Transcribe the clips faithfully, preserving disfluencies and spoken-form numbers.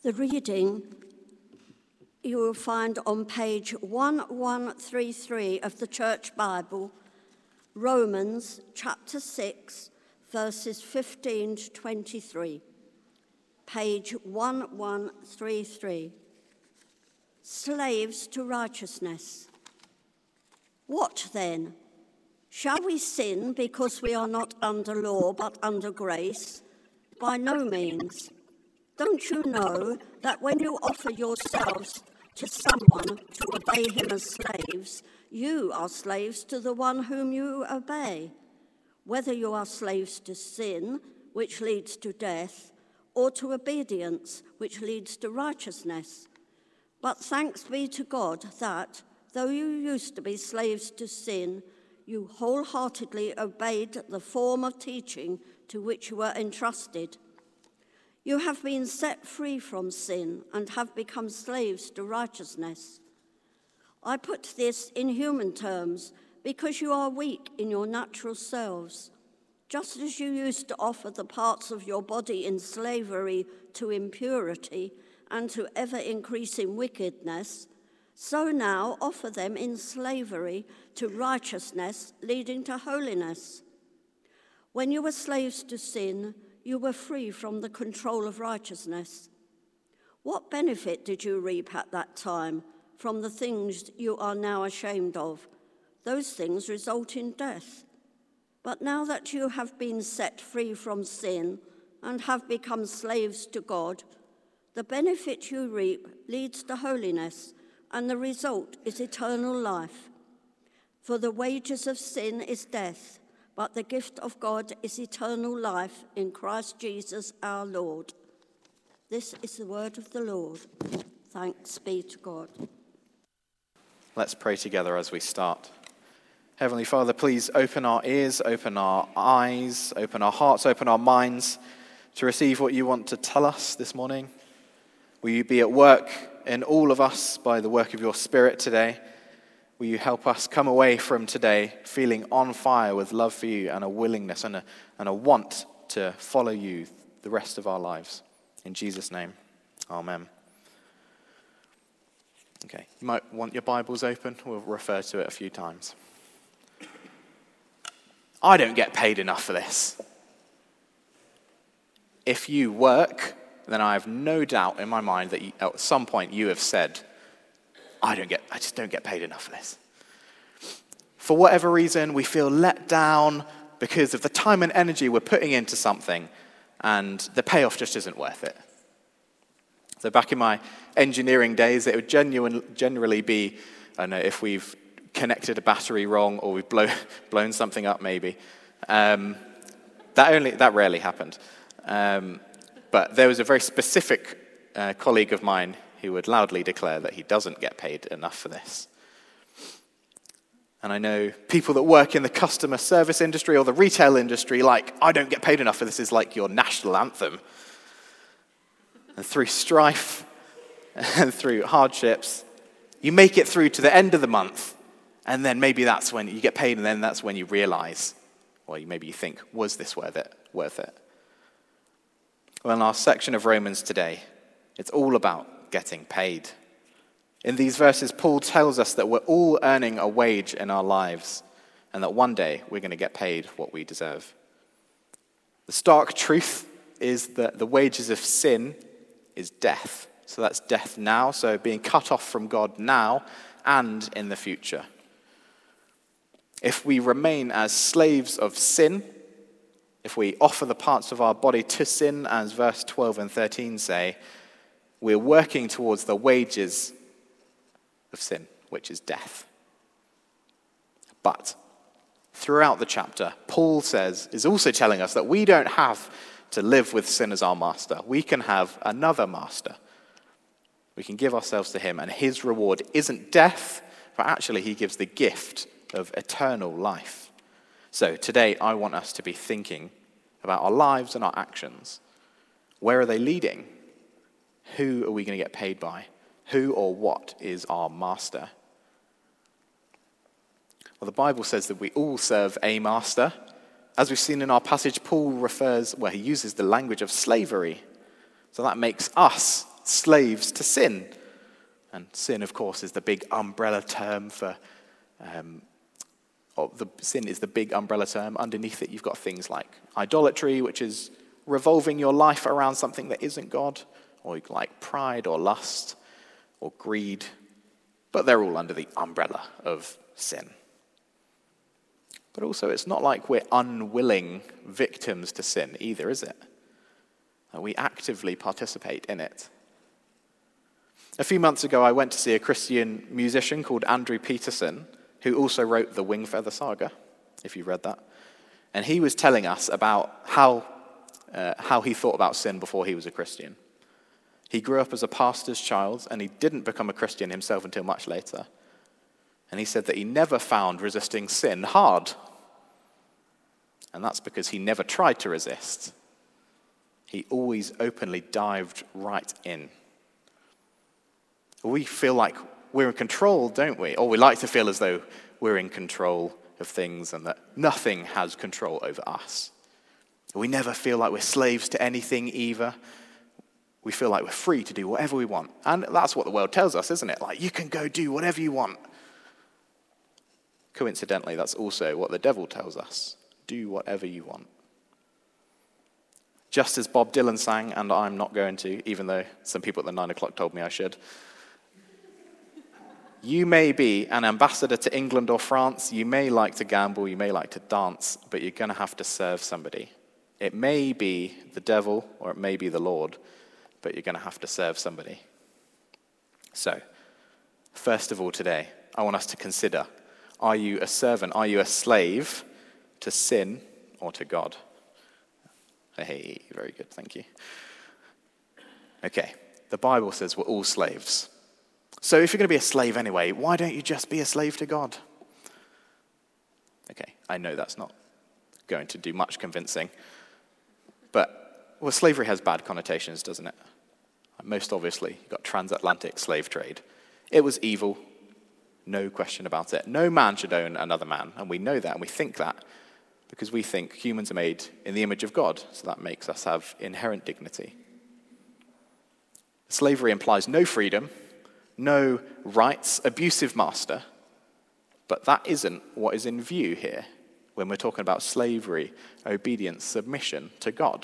The reading you will find on page eleven thirty-three of the Church Bible, Romans chapter six, verses fifteen to twenty-three. Page eleven thirty-three. Slaves to righteousness. What then? Shall we sin because we are not under law but under grace? By no means. Don't you know that when you offer yourselves to someone to obey him as slaves, you are slaves to the one whom you obey, whether you are slaves to sin, which leads to death, or to obedience, which leads to righteousness. But thanks be to God that, though you used to be slaves to sin, you wholeheartedly obeyed the form of teaching to which you were entrusted. You have been set free from sin and have become slaves to righteousness. I put this in human terms because you are weak in your natural selves. Just as you used to offer the parts of your body in slavery to impurity and to ever-increasing wickedness, so now offer them in slavery to righteousness, leading to holiness. When you were slaves to sin, you were free from the control of righteousness. What benefit did you reap at that time from the things you are now ashamed of? Those things result in death. But now that you have been set free from sin and have become slaves to God, the benefit you reap leads to holiness, and the result is eternal life. For the wages of sin is death, but the gift of God is eternal life in Christ Jesus our Lord. This is the word of the Lord. Thanks be to God. Let's pray together as we start. Heavenly Father, please open our ears, open our eyes, open our hearts, open our minds to receive what you want to tell us this morning. Will you be at work in all of us by the work of your Spirit today? Will you help us come away from today feeling on fire with love for you and a willingness and a, and a want to follow you the rest of our lives? In Jesus' name, amen. Okay, you might want your Bibles open. We'll refer to it a few times. I don't get paid enough for this. If you work, then I have no doubt in my mind that you, at some point you have said, I don't get, I just don't get paid enough for this. For whatever reason, we feel let down because of the time and energy we're putting into something, and the payoff just isn't worth it. So back in my engineering days, it would genuine, generally be, I don't know, if we've connected a battery wrong or we've blow, blown something up maybe. Um, that only that rarely happened. Um, but there was a very specific uh, colleague of mine who would loudly declare that he doesn't get paid enough for this. And I know people that work in the customer service industry or the retail industry, like, I don't get paid enough for this, is like your national anthem. And through strife and through hardships, you make it through to the end of the month, and then maybe that's when you get paid, and then that's when you realize, or maybe you think, was this worth it? Worth it? Well, in our section of Romans today, it's all about getting paid. In these verses, Paul tells us that we're all earning a wage in our lives, and that one day we're going to get paid what we deserve. The stark truth is that the wages of sin is death. So that's death now, so being cut off from God now and in the future. If we remain as slaves of sin, if we offer the parts of our body to sin, as verse twelve and thirteen say, we're working towards the wages of sin, which is death. But throughout the chapter, Paul says, is also telling us that we don't have to live with sin as our master. We can have another master. We can give ourselves to him, and his reward isn't death, but actually he gives the gift of eternal life. So today I want us to be thinking about our lives and our actions. Where are they leading? Who are we going to get paid by? Who or what is our master? Well, the Bible says that we all serve a master. As we've seen in our passage, Paul refers, well, he uses the language of slavery. So that makes us slaves to sin. And sin, of course, is the big umbrella term for, um, or the sin is the big umbrella term. Underneath it, you've got things like idolatry, which is revolving your life around something that isn't God, or like pride or lust or greed. But they're all under the umbrella of sin. But also, it's not like we're unwilling victims to sin either, is it? We actively participate in it. A few months ago, I went to see a Christian musician called Andrew Peterson, who also wrote the Wingfeather Saga, if you read that. And he was telling us about how, uh, how he thought about sin before he was a Christian. He grew up as a pastor's child, and he didn't become a Christian himself until much later. And he said that he never found resisting sin hard. And that's because he never tried to resist. He always openly dived right in. We feel like we're in control, don't we? Or we like to feel as though we're in control of things and that nothing has control over us. We never feel like we're slaves to anything either. We feel like we're free to do whatever we want. And that's what the world tells us, isn't it? Like, you can go do whatever you want. Coincidentally, that's also what the devil tells us. Do whatever you want. Just as Bob Dylan sang, and I'm not going to, even though some people at the nine o'clock told me I should. You may be an ambassador to England or France. You may like to gamble. You may like to dance, but you're going to have to serve somebody. It may be the devil or it may be the Lord, but you're going to have to serve somebody. So, first of all today, I want us to consider, are you a servant? Are you a slave to sin or to God? Hey, very good, thank you. Okay, the Bible says we're all slaves. So if you're going to be a slave anyway, why don't you just be a slave to God? Okay, I know that's not going to do much convincing, but, well, slavery has bad connotations, doesn't it? Most obviously, you've got transatlantic slave trade. It was evil, no question about it. No man should own another man, and we know that, and we think that, because we think humans are made in the image of God, so that makes us have inherent dignity. Slavery implies no freedom, no rights, abusive master, but that isn't what is in view here when we're talking about slavery, obedience, submission to God.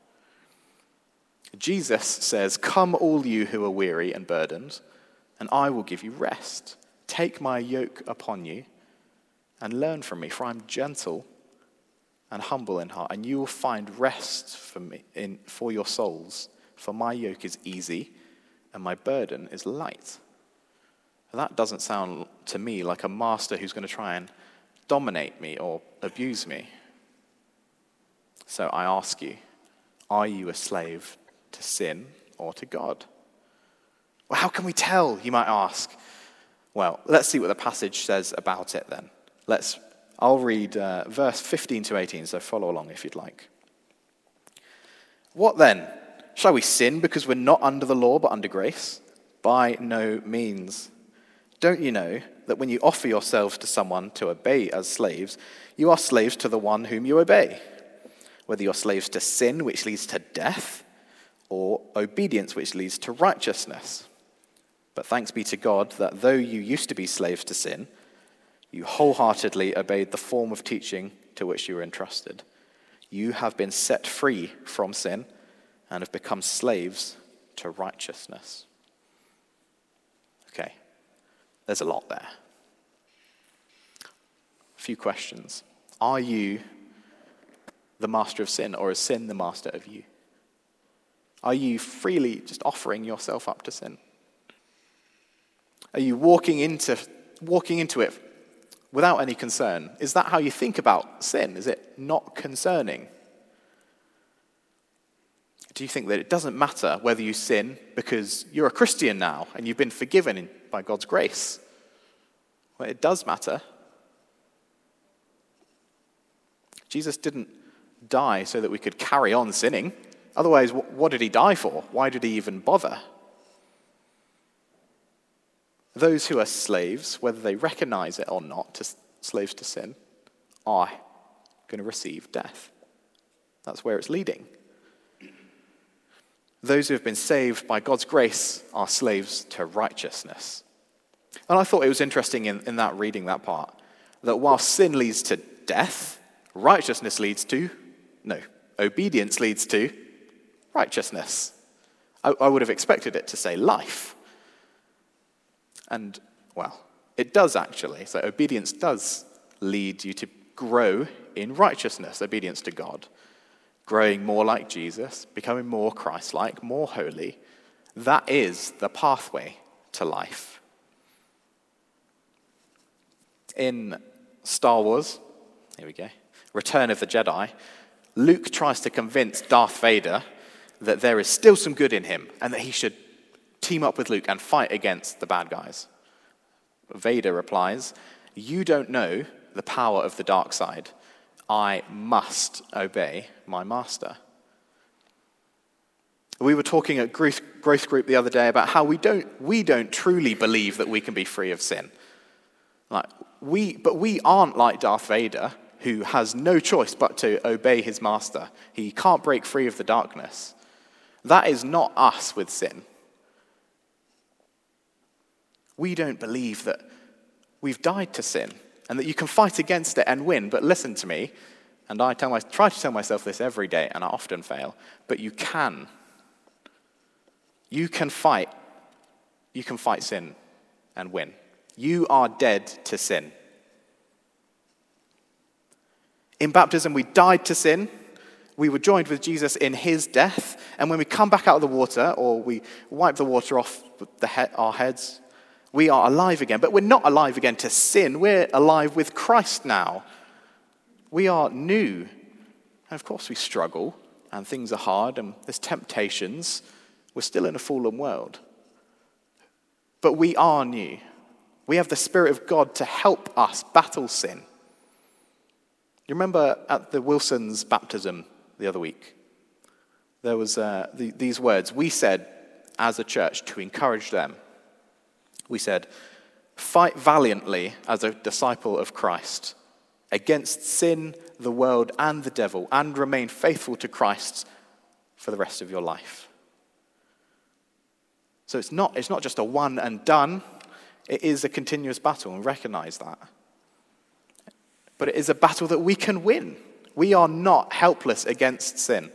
Jesus says, "Come all you who are weary and burdened, and I will give you rest. Take my yoke upon you and learn from me, for I'm gentle and humble in heart, and you will find rest for me in for your souls. For my yoke is easy and my burden is light." That doesn't sound to me like a master who's going to try and dominate me or abuse me. So I ask you, are you a slave to sin or to God? Well, how can we tell, you might ask? Well, let's see what the passage says about it then. Let's. I'll read uh, verse fifteen to eighteen, so follow along if you'd like. What then? Shall we sin because we're not under the law but under grace? By no means. Don't you know that when you offer yourselves to someone to obey as slaves, you are slaves to the one whom you obey? Whether you're slaves to sin, which leads to death, or obedience, which leads to righteousness. But thanks be to God that though you used to be slaves to sin, you wholeheartedly obeyed the form of teaching to which you were entrusted. You have been set free from sin and have become slaves to righteousness. Okay, there's a lot there. A few questions. Are you the master of sin, or is sin the master of you? Are you freely just offering yourself up to sin? Are you walking into walking into it without any concern? Is that how you think about sin? Is it not concerning? Do you think that it doesn't matter whether you sin because you're a Christian now and you've been forgiven by God's grace? Well, it does matter. Jesus didn't die so that we could carry on sinning. Otherwise, what did he die for? Why did he even bother? Those who are slaves, whether they recognize it or not, to slaves to sin, are going to receive death. That's where it's leading. Those who have been saved by God's grace are slaves to righteousness. And I thought it was interesting in, in that reading that part, that while sin leads to death, righteousness leads to, no, obedience leads to righteousness. I, I would have expected it to say life. And, well, it does actually. So obedience does lead you to grow in righteousness, obedience to God. Growing more like Jesus, becoming more Christ-like, more holy. That is the pathway to life. In Star Wars, here we go, Return of the Jedi, Luke tries to convince Darth Vader that there is still some good in him and that he should team up with Luke and fight against the bad guys. Vader replies, "You don't know the power of the dark side. I must obey my master." We were talking at growth group the other day about how we don't we don't truly believe that we can be free of sin. Like we, but we aren't like Darth Vader, who has no choice but to obey his master. He can't break free of the darkness. That is not us with sin. We don't believe that we've died to sin and that you can fight against it and win. But listen to me, and I tell my, try to tell myself this every day, and I often fail, but you can. You can fight. You can fight sin and win. You are dead to sin. In baptism, we died to sin. We were joined with Jesus in his death. And when we come back out of the water, or we wipe the water off the he- our heads, we are alive again. But we're not alive again to sin. We're alive with Christ now. We are new. And of course we struggle, and things are hard, and there's temptations. We're still in a fallen world. But we are new. We have the Spirit of God to help us battle sin. You remember at the Wilsons' baptism the other week, there was uh, the, these words. We said, as a church, to encourage them, we said, "Fight valiantly as a disciple of Christ against sin, the world, and the devil, and remain faithful to Christ for the rest of your life." So it's not, it's not just a one and done. It is a continuous battle, and recognize that. But it is a battle that we can win. We are not helpless against sin.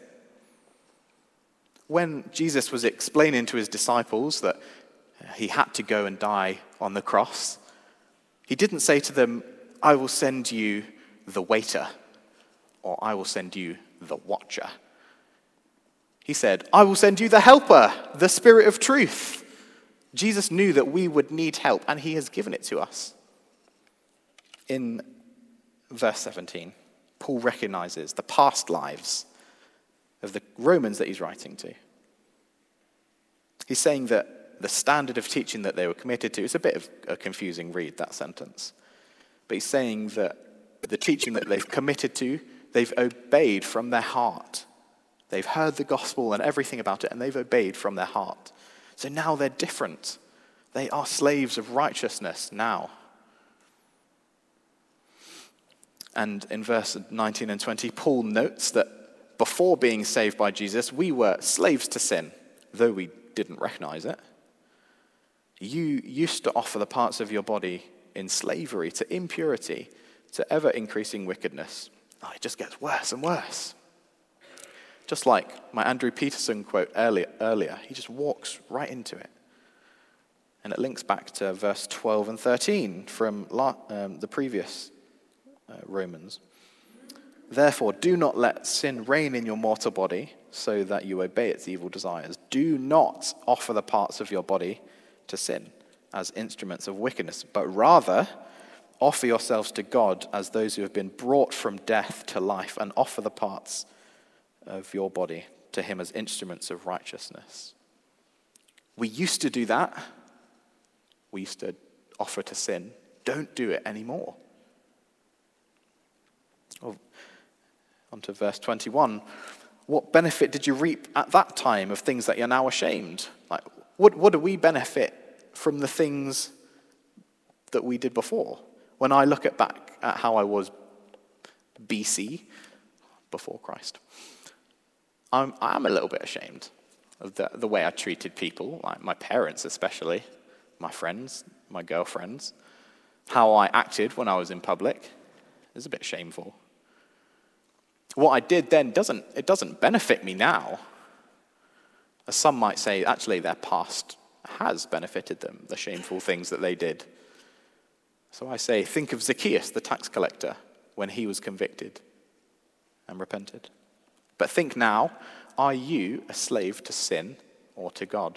When Jesus was explaining to his disciples that he had to go and die on the cross, he didn't say to them, "I will send you the waiter," or "I will send you the watcher." He said, "I will send you the helper, the Spirit of truth." Jesus knew that we would need help, and he has given it to us. In verse seventeen, Paul recognizes the past lives of the Romans that he's writing to. He's saying that the standard of teaching that they were committed to, it's a bit of a confusing read, that sentence. But he's saying that the teaching that they've committed to, they've obeyed from their heart. They've heard the gospel and everything about it, and they've obeyed from their heart. So now they're different. They are slaves of righteousness now. And in verse nineteen and twenty, Paul notes that before being saved by Jesus, we were slaves to sin, though we didn't recognize it. You used to offer the parts of your body in slavery to impurity, to ever-increasing wickedness. Oh, it just gets worse and worse. Just like my Andrew Peterson quote earlier, earlier, he just walks right into it. And it links back to verse twelve and thirteen from um, the previous uh, Romans. "Therefore, do not let sin reign in your mortal body so that you obey its evil desires. Do not offer the parts of your body to sin as instruments of wickedness, but rather offer yourselves to God as those who have been brought from death to life, and offer the parts of your body to him as instruments of righteousness." We used to do that. We used to offer to sin. Don't do it anymore. Oh, on to verse twenty-one. What benefit did you reap at that time of things that you're now ashamed? Like, what, what do we benefit from the things that we did before? When I look at back at how I was B C, before Christ, I'm, I'm a little bit ashamed. of the, the way I treated people, like my parents especially, my friends, my girlfriends, how I acted when I was in public is a bit shameful. What I did then doesn't, it doesn't benefit me now. As some might say, actually their past has benefited them, the shameful things that they did. So I say, think of Zacchaeus, the tax collector, when he was convicted and repented. But think now, are you a slave to sin or to God?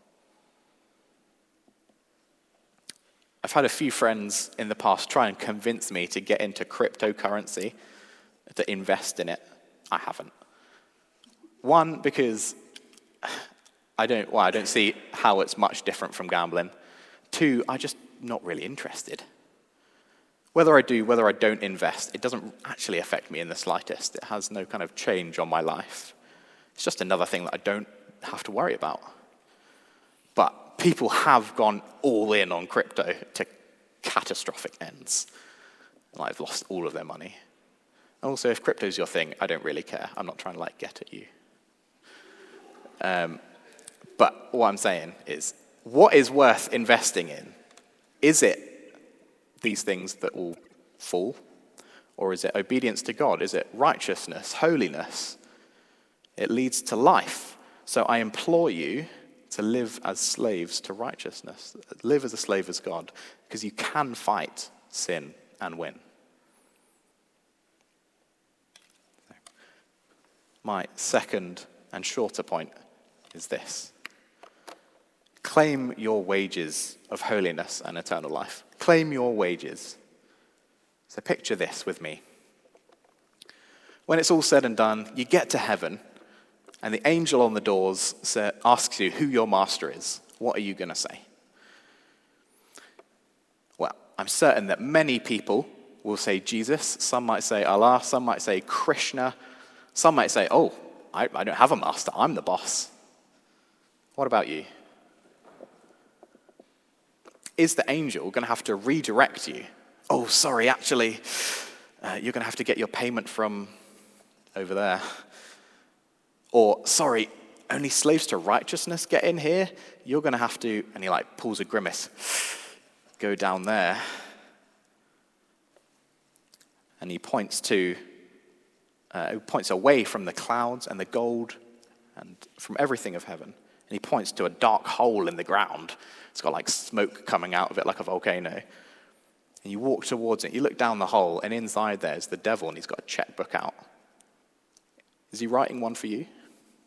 I've had a few friends in the past try and convince me to get into cryptocurrency, to invest in it. I haven't. One, because I don't, well, I don't see how it's much different from gambling. Two, I'm just not really interested. Whether I do, whether I don't invest, it doesn't actually affect me in the slightest. It has no kind of change on my life. It's just another thing that I don't have to worry about. But people have gone all in on crypto to catastrophic ends. And I've lost all of their money. And also, if crypto's your thing, I don't really care. I'm not trying to like get at you. Um, but what I'm saying is, what is worth investing in? Is it these things that will fall? Or is it obedience to God? Is it righteousness, holiness? It leads to life. So I implore you to live as slaves to righteousness. Live as a slave as God, because you can fight sin and win. My second and shorter point is this. Claim your wages of holiness and eternal life. Claim your wages. So picture this with me. When it's all said and done, you get to heaven, and the angel on the doors asks you who your master is. What are you going to say? Well, I'm certain that many people will say Jesus. Some might say Allah. Some might say Krishna. Some might say, oh, I, I don't have a master. I'm the boss. What about you? Is the angel going to have to redirect you? Oh, sorry, actually, uh, you're going to have to get your payment from over there. Or, sorry, only slaves to righteousness get in here? You're going to have to, and he like pulls a grimace, go down there. And he points to, uh, he points away from the clouds and the gold and from everything of heaven. And he points to a dark hole in the ground. It's got like smoke coming out of it like a volcano. And you walk towards it, you look down the hole, and inside there's the devil, and he's got a checkbook out. Is he writing one for you?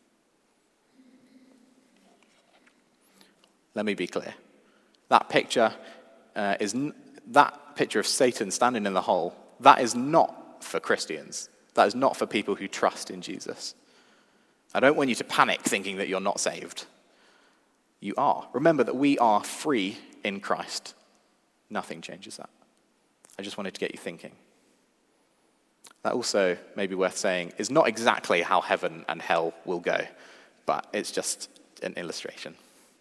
Let me be clear. That picture uh, is n- that picture of Satan standing in the hole. That is not for Christians. That is not for people who trust in Jesus. I don't want you to panic thinking that you're not saved. You are. Remember that we are free in Christ. Nothing changes that. I just wanted to get you thinking. That also, may be worth saying, is not exactly how heaven and hell will go, but it's just an illustration.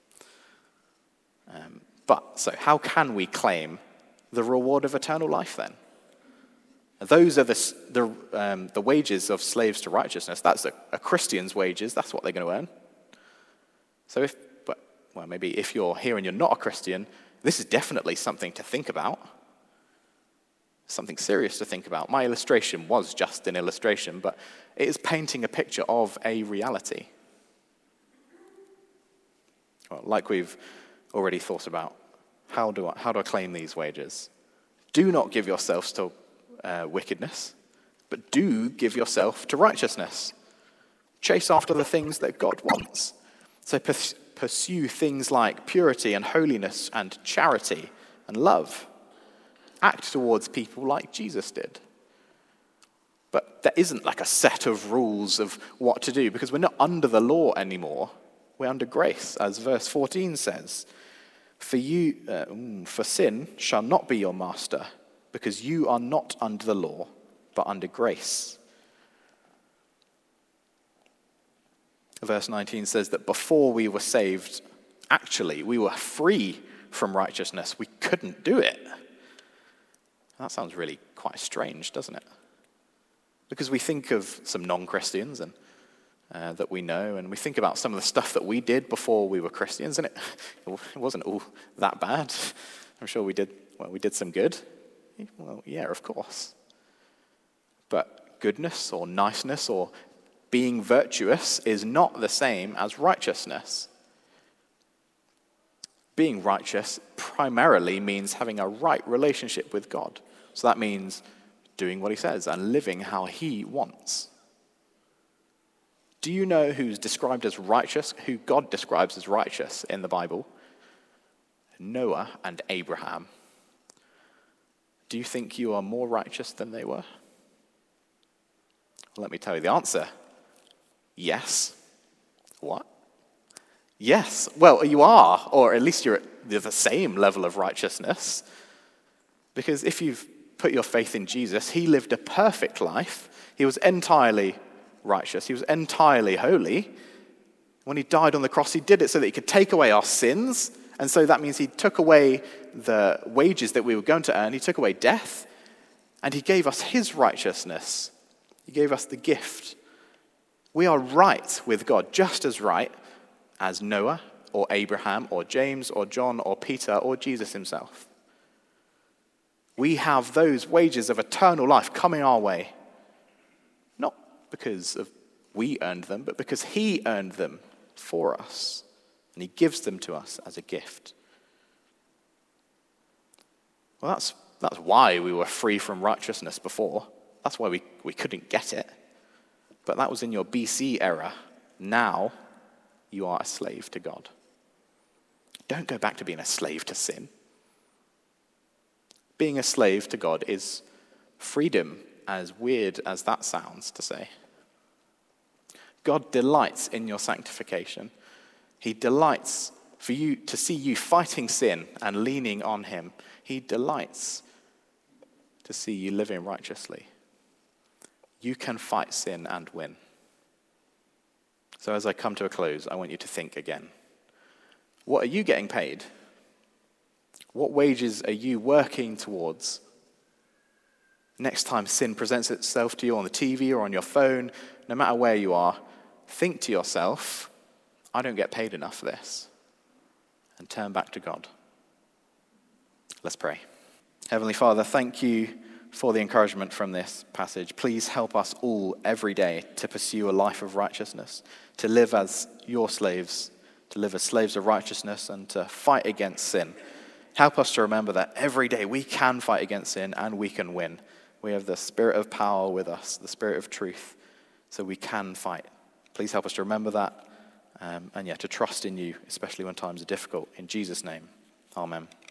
Um, but, so how can we claim the reward of eternal life then? Those are the, the, um, the wages of slaves to righteousness. That's a, a Christian's wages. That's what they're going to earn. So if, but, well, maybe if you're here and you're not a Christian, this is definitely something to think about. Something serious to think about. My illustration was just an illustration, but it is painting a picture of a reality. Well, like we've already thought about, how do I, how do I claim these wages? Do not give yourselves to uh, wickedness, but do give yourself to righteousness. Chase after the things that God wants. So pers- pursue things like purity and holiness and charity and love. Act towards people like Jesus did. But there isn't like a set of rules of what to do, because we're not under the law anymore. We're under grace, as verse fourteen says. For you, uh, for sin shall not be your master, because you are not under the law, but under grace. Verse nineteen says that before we were saved, actually, we were free from righteousness. We couldn't do it. That sounds really quite strange, doesn't it? Because we think of some non-Christians, and uh, that we know, and we think about some of the stuff that we did before we were Christians, and it, it wasn't all that bad. I'm sure we did, well, we did some good. Well, yeah, of course. But goodness or niceness or being virtuous is not the same as righteousness. Being righteous primarily means having a right relationship with God. So that means doing what he says and living how he wants. Do you know who's described as righteous, who God describes as righteous in the Bible? Noah and Abraham. Do you think you are more righteous than they were? Let me tell you the answer. Yes. What? Yes. Well, you are, or at least you're at the same level of righteousness. Because if you've put your faith in Jesus, he lived a perfect life. He was entirely righteous. He was entirely holy. When he died on the cross, he did it so that he could take away our sins. And so that means he took away the wages that we were going to earn. He took away death. And he gave us his righteousness. He gave us the gift. We are right with God, just as right as Noah or Abraham or James or John or Peter or Jesus himself. We have those wages of eternal life coming our way, not because of we earned them, but because he earned them for us, and he gives them to us as a gift. Well, that's that's why we were free from righteousness before. That's why we, we couldn't get it. But that was in your B C era. Now, you are a slave to God. Don't go back to being a slave to sin. Being a slave to God is freedom, as weird as that sounds to say. God delights in your sanctification. He delights for you to see you fighting sin and leaning on him. He delights to see you living righteously. You can fight sin and win. So as I come to a close, I want you to think again. What are you getting paid? What wages are you working towards? Next time sin presents itself to you on the T V or on your phone, no matter where you are, think to yourself, I don't get paid enough for this. And turn back to God. Let's pray. Heavenly Father, thank you for the encouragement from this passage. Please help us all every day to pursue a life of righteousness, to live as your slaves, to live as slaves of righteousness, and to fight against sin. Help us to remember that every day we can fight against sin and we can win. We have the spirit of power with us, the spirit of truth, so we can fight. Please help us to remember that, um, and yeah, to trust in you, especially when times are difficult. In Jesus' name, amen.